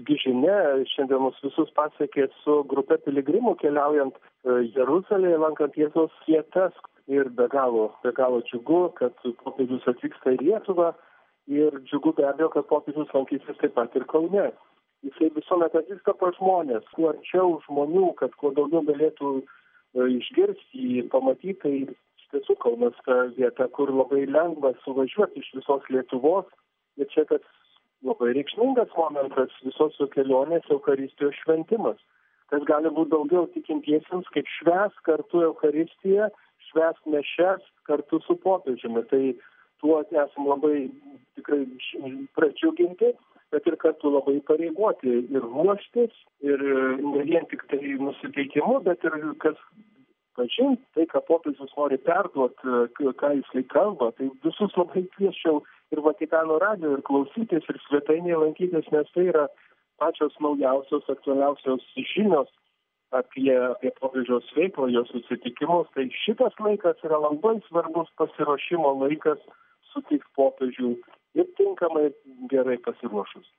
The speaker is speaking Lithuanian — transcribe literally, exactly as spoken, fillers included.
džiugi žinia šiandien mus visus pasiekė su grupe piligrimų keliaujant Jeruzalėje, lankant Jėzaus vietas. Ir be galo, be galo džiugu, kad popiežius atvyksta į Lietuvą ir džiugu be abejo, kad popiežius lankysis taip pat ir Kaune. Jisai visuomet atvyksta pas žmonės, kuo arčiau žmonių, kad kuo daugiau galėtų išgirsti, pamatyti. Tai iš tiesų Kaunas ta vieta, kur labai lengva suvažiuoti iš visos Lietuvos. Ir čia tas labai reikšmingas momentas visos jo kelionės Eucharistijos šventimas. Tas gali būti daugiau tikintiesiems, kaip švęs kartu Eucharistiją, švęs mišias kartu su popiežiumi. Tai tuo esam labai tikrai pradžiuginti, bet ir kartu labai įpareigoti ir ruoštis, ir ne vien tik tai nusiteikimu, bet ir kas pažinti tai, ką popiežius nori perduoti, ką jisai kalba. Tai visus labai kviesčiau ir Vatikano radijo, ir klausytis, ir svetainėje lankytis, nes tai yra pačios naujausios, aktualiausios žinios apie, apie popiežiaus veiklą, jo susitikimus. Tai šitas laikas yra labai svarbus pasiruošimo laikas sutikti popiežių ir tinkamai gerai pasiruošus.